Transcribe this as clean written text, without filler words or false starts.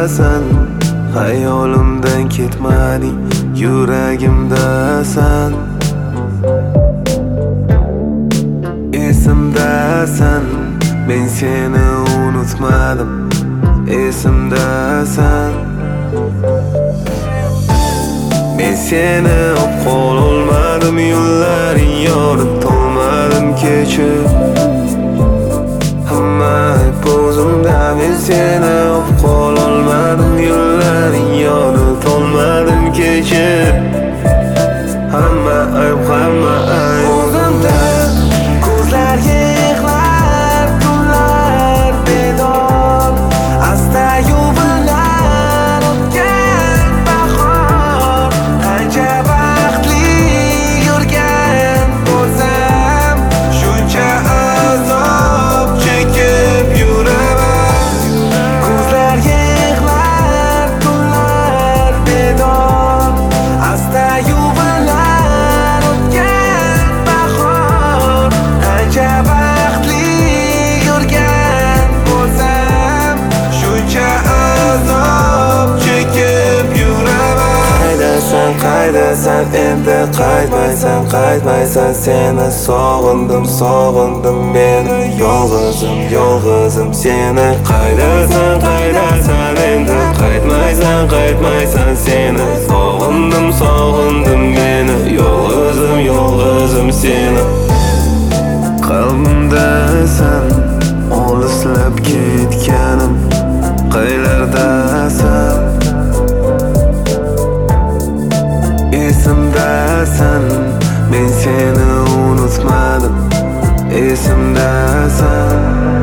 esimdasan, hayolimdan ketmading, yuragimdasan. Esimdasan, men seni unutmadim, esimdasan. Men seni qo'l olmadim, yo'llaring yorib tolmadim kechib. Hamma o'zimda, men seni qo'l olmadim, yo'llaring yorib tolmadim kechib. Hamma ayb o'zimda. Ko'zlarga yig'lar, tunlar bedor, asta yuvilar o'tgan bahor. Qancha baxtli yurgan bo'lsam, shuncha azob chekib yuraman. Ko'zlarga yig'lar, tunlar bedor, asta yuvilar o'tgan bahor. Qancha baxtli yurgan bo'lsam, shuncha azob chekib yuraman. Qaydasan, endi qaytmaysan, seni sog'indim meni, yolg'izim seni. Qaydasan, endi qaytmaysan, seni sog'indim meni, yolg'izim seni. Qalbimdasan, olislab ketganim, qaylardasan? Esimdasan, men seni unutmadim, esimdasan.